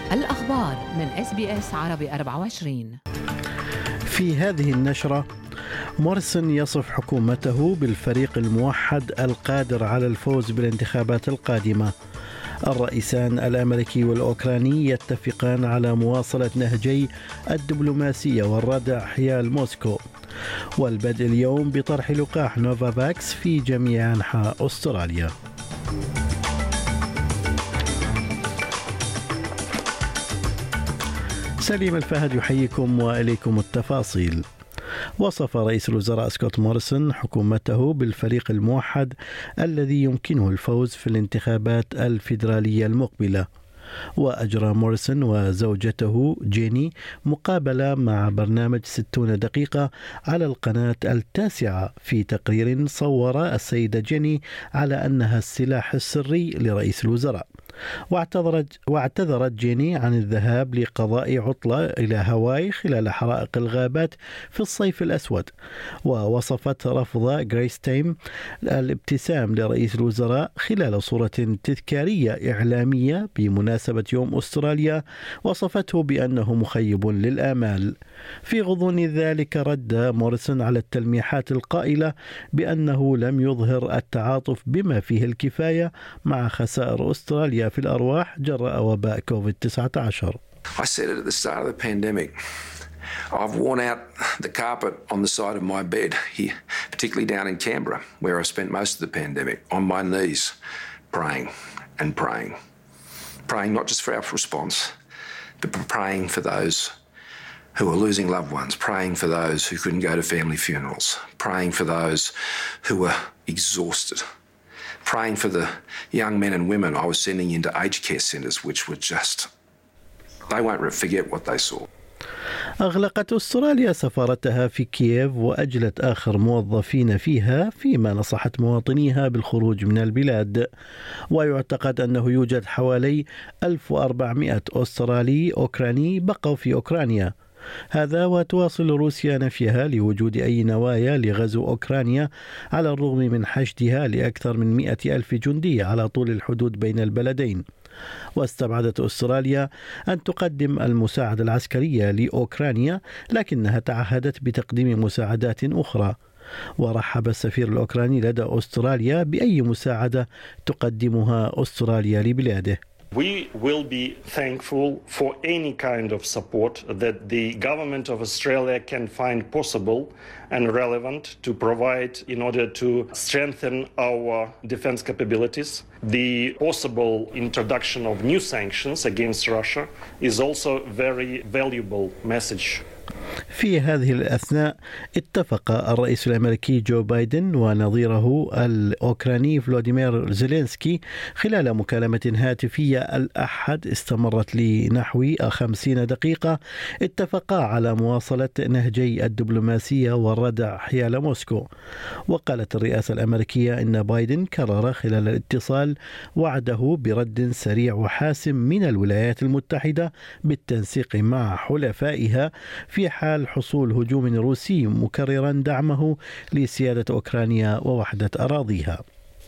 الأخبار من SBS عربي 24. في هذه النشرة، موريسون يصف حكومته بالفريق الموحد القادر على الفوز بالانتخابات القادمة. الرئيسان الأمريكي والأوكراني يتفقان على مواصلة نهجي الدبلوماسية والردع حيال موسكو، والبدء اليوم بطرح لقاح نوفافاكس في جميع أنحاء أستراليا. سليم الفهد يحييكم وإليكم التفاصيل. وصف رئيس الوزراء سكوت موريسون حكومته بالفريق الموحد الذي يمكنه الفوز في الانتخابات الفيدرالية المقبلة. وأجرى موريسون وزوجته جيني مقابلة مع برنامج 60 دقيقة على القناة 9 في تقرير صور السيدة جيني على أنها السلاح السري لرئيس الوزراء. واعتذرت جيني عن الذهاب لقضاء عطلة إلى هاواي خلال حرائق الغابات في الصيف الأسود، ووصفت رفض غريس تيم الابتسام لرئيس الوزراء خلال صورة تذكارية إعلامية بمناسبة يوم أستراليا وصفته بأنه مخيب للآمال. في غضون ذلك رد موريسون على التلميحات القائلة بأنه لم يظهر التعاطف بما فيه الكفاية مع خسائر أستراليا في الأرواح جراء وباء كوفيد-19. I said it at the start of the pandemic. I've worn out the carpet on the side of my bed here, particularly down in Canberra, where I spent most of the pandemic, on my knees, praying and praying. Praying not just for our response, but praying for those who are losing loved ones, praying for those who couldn't go to family funerals, praying for those who were exhausted, praying for the young men and women I was sending into aged care centres, which were just, they won't forget what they saw. أغلقت أستراليا سفارتها في كييف وأجلت آخر موظفين فيها، فيما نصحت مواطنيها بالخروج من البلاد. ويعتقد أنه يوجد حوالي 1400 أسترالي أوكراني بقوا في أوكرانيا. هذا وتواصل روسيا نفيها لوجود أي نوايا لغزو أوكرانيا على الرغم من حشدها لأكثر من 100,000 جندي على طول الحدود بين البلدين. واستبعدت أستراليا أن تقدم المساعدة العسكرية لأوكرانيا، لكنها تعهدت بتقديم مساعدات أخرى. ورحب السفير الأوكراني لدى أستراليا بأي مساعدة تقدمها أستراليا لبلاده. We will be thankful for any kind of support that the government of Australia can find possible and relevant to provide in order to strengthen our defense capabilities. The possible introduction of new sanctions against Russia is also a very valuable message. في هذه الأثناء اتفق الرئيس الأمريكي جو بايدن ونظيره الأوكراني فلوديمير زيلينسكي خلال مكالمة هاتفية الأحد استمرت لنحو 50 دقيقة، اتفقا على مواصلة نهجي الدبلوماسية والردع حيال موسكو. وقالت الرئاسة الأمريكية إن بايدن كرر خلال الاتصال وعده برد سريع وحاسم من الولايات المتحدة بالتنسيق مع حلفائها في حال حصول هجوم روسي، مكررا دعمه لسيادة أوكرانيا ووحدة أراضيها.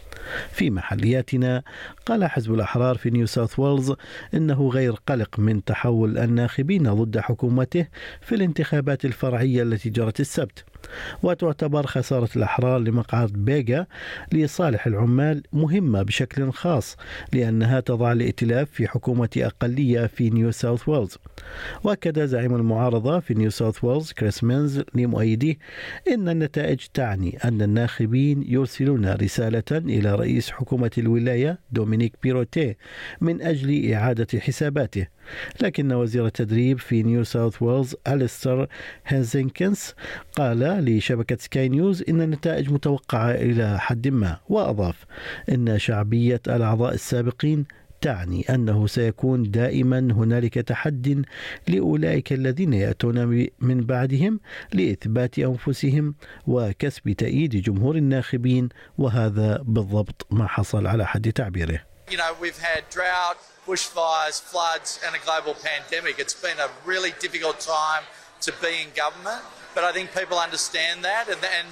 في محلياتنا، قال حزب الأحرار في نيو ساوث ويلز إنه غير قلق من تحول الناخبين ضد حكومته في الانتخابات الفرعية التي جرت السبت. وتعتبر خسارة الأحرار لمقعد بيغا لصالح العمال مهمة بشكل خاص، لأنها تضع الائتلاف في حكومة أقلية في نيو ساوث ويلز. وأكد زعيم المعارضة في نيو ساوث ويلز كريس مينز لمؤيديه إن النتائج تعني أن الناخبين يرسلون رسالة إلى رئيس حكومة الولاية دومينيك بيروتيه من أجل إعادة حساباته. لكن وزير التدريب في نيو ساوث ويلز أليستر هينزينكنس قال لشبكة سكاي نيوز إن النتائج متوقعة إلى حد ما، وأضاف إن شعبية الأعضاء السابقين تعني أنه سيكون دائما هنالك تحد لأولئك الذين يأتون من بعدهم لإثبات أنفسهم وكسب تأييد جمهور الناخبين، وهذا بالضبط ما حصل على حد تعبيره. You know, we've had drought, bushfires, floods and a global pandemic. It's been a really difficult time to be in government, but I think people understand that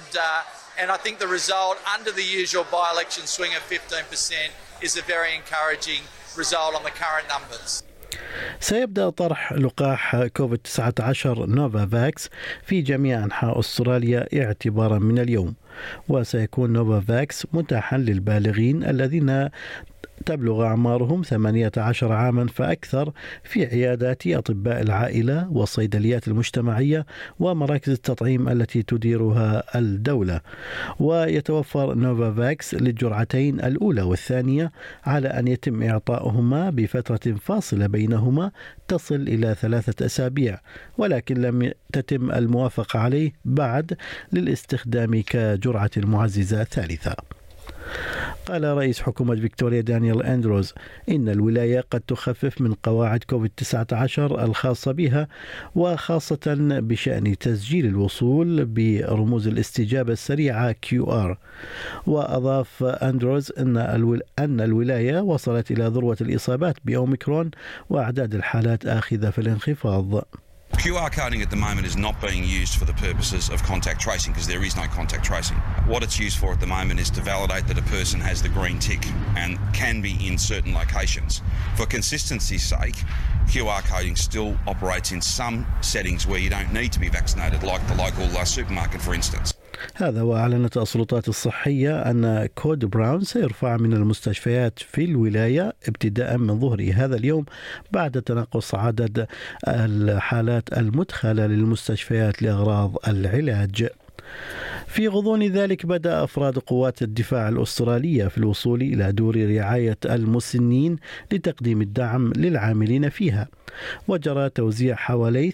and I think the result under the usual by-election swing of 15% is a very encouraging result on the current numbers. سيبدأ طرح لقاح كوفيد-19 نوفافاكس في جميع أنحاء أستراليا اعتبارا من اليوم، وسيكون نوفافاكس متاحا للبالغين الذين تبلغ أعمارهم 18 عاما فأكثر في عيادات أطباء العائلة والصيدليات المجتمعية ومراكز التطعيم التي تديرها الدولة. ويتوفر نوفافاكس للجرعتين الأولى والثانية على أن يتم إعطاؤهما بفترة فاصلة بينهما تصل إلى 3 أسابيع، ولكن لم تتم الموافقة عليه بعد للاستخدام كجرعة معززة ثالثة. قال رئيس حكومة فيكتوريا دانيال أندروز إن الولاية قد تخفف من قواعد كوفيد-19 الخاصة بها، وخاصة بشأن تسجيل الوصول برموز الاستجابة السريعة QR. وأضاف أندروز أن الولاية وصلت إلى ذروة الإصابات بأوميكرون وأعداد الحالات آخذة في الانخفاض. QR coding at the moment is not being used for the purposes of contact tracing because there is no contact tracing. What it's used for at the moment is to validate that a person has the green tick and can be in certain locations. For consistency's sake, QR coding still operates in some settings where you don't need to be vaccinated, like the local supermarket, for instance. هذا وأعلنت السلطات الصحية أن كود براون سيرفع من المستشفيات في الولاية ابتداء من ظهر هذا اليوم بعد تناقص عدد الحالات المدخلة للمستشفيات لأغراض العلاج. في غضون ذلك بدأ أفراد قوات الدفاع الأسترالية في الوصول إلى دور رعاية المسنين لتقديم الدعم للعاملين فيها، وجرى توزيع حوالي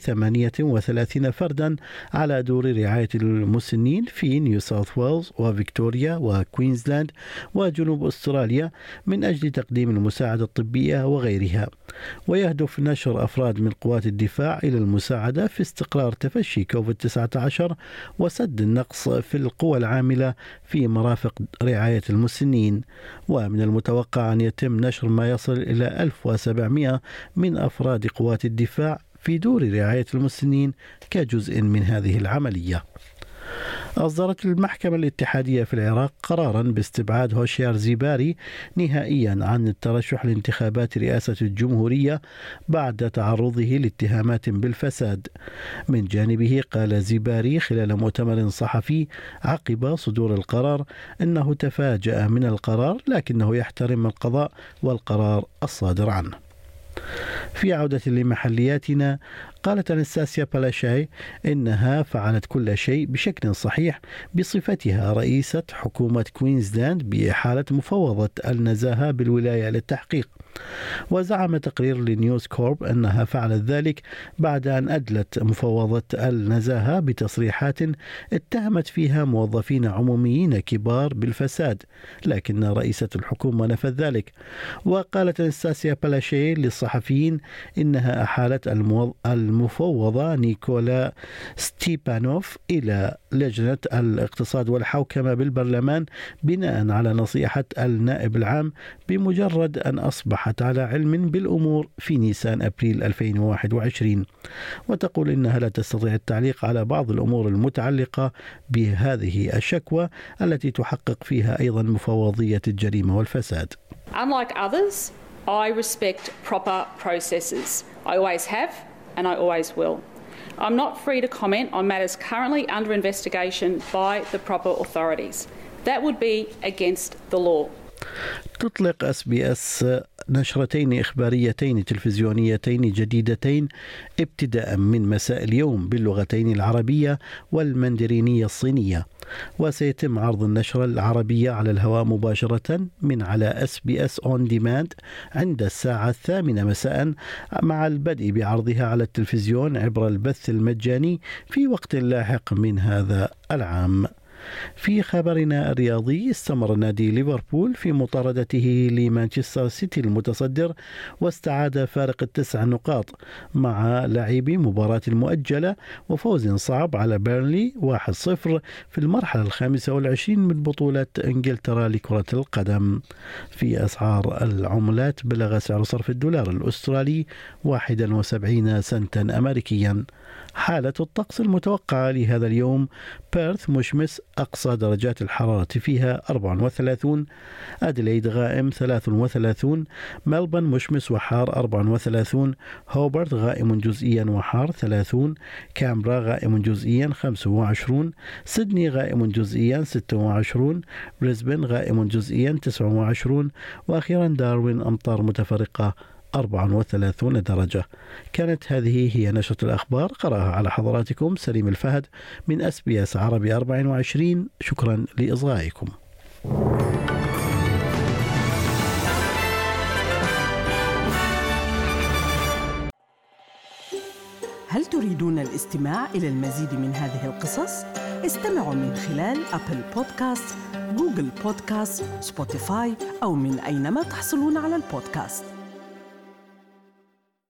38 فردا على دور رعاية المسنين في نيو ساوث ويلز وفيكتوريا وكوينزلاند وجنوب أستراليا من أجل تقديم المساعدة الطبية وغيرها. ويهدف نشر أفراد من قوات الدفاع إلى المساعدة في استقرار تفشي كوفيد-19 وسد النقص في القوى العاملة في مرافق رعاية المسنين. ومن المتوقع أن يتم نشر ما يصل إلى 1700 من أفراد قوات الدفاع في دور رعاية المسنين كجزء من هذه العملية. أصدرت المحكمة الاتحادية في العراق قرارا باستبعاد هوشيار زيباري نهائيا عن الترشح لانتخابات رئاسة الجمهورية بعد تعرضه لاتهامات بالفساد. من جانبه قال زيباري خلال مؤتمر صحفي عقب صدور القرار أنه تفاجأ من القرار لكنه يحترم القضاء والقرار الصادر عنه. في عودة لمحلياتنا، قالت أنستاسيا بالاشاي إنها فعلت كل شيء بشكل صحيح بصفتها رئيسة حكومة كوينزلاند بإحالة مفوضة النزاهة بالولاية للتحقيق. وزعم تقرير لنيوز كورب أنها فعلت ذلك بعد أن أدلت مفوضة النزاهة بتصريحات اتهمت فيها موظفين عموميين كبار بالفساد، لكن رئيسة الحكومة نفت ذلك. وقالت أنستاسيا بالاشاي للصحفيين إنها أحالت المفوضة نيكولا ستيبانوف إلى لجنة الاقتصاد والحوكمة بالبرلمان بناء على نصيحة النائب العام بمجرد أن أصبحت على علم بالأمور في نيسان أبريل 2021. وتقول إنها لا تستطيع التعليق على بعض الأمور المتعلقة بهذه الشكوى التي تحقق فيها أيضا مفوضية الجريمة والفساد. Unlike others, I respect proper processes. I always have and I always will. I'm not free to comment on matters currently under investigation by the proper authorities. That would be against the law. تطلق SBS نشرتين إخباريتين تلفزيونيتين جديدتين ابتداء من مساء اليوم باللغتين العربية والمندرينية الصينية، وسيتم عرض النشرة العربية على الهواء مباشرة من على SBS On Demand عند الساعة 8 مساء، مع البدء بعرضها على التلفزيون عبر البث المجاني في وقت لاحق من هذا العام. في خبرنا الرياضي، استمر نادي ليفربول في مطاردته لمانشستر سيتي المتصدر واستعاد فارق 9 نقاط مع لاعبي مباراة المؤجلة وفوز صعب على بيرنلي 1-0 في المرحلة 25 من بطولة إنجلترا لكرة القدم. في أسعار العملات بلغ سعر صرف الدولار الأسترالي 71 سنتا أمريكيا. حالة الطقس المتوقعة لهذا اليوم: بيرث مشمس أقصى درجات الحرارة فيها 34، أديلايد غائم 33، ملبورن مشمس وحار 34، هوبرت غائم جزئيا وحار 30، كامبرا غائم جزئيا 25، سيدني غائم جزئيا 26، بريسبن غائم جزئيا 29، وأخيرا داروين أمطار متفرقة 34 درجة. كانت هذه هي نشرة الأخبار، قرأها على حضراتكم سليم الفهد من SBS عربي 24. شكرا لإصغائكم. هل تريدون الاستماع إلى المزيد من هذه القصص؟ استمعوا من خلال أبل بودكاست، جوجل بودكاست، سبوتيفاي أو من أينما تحصلون على البودكاست.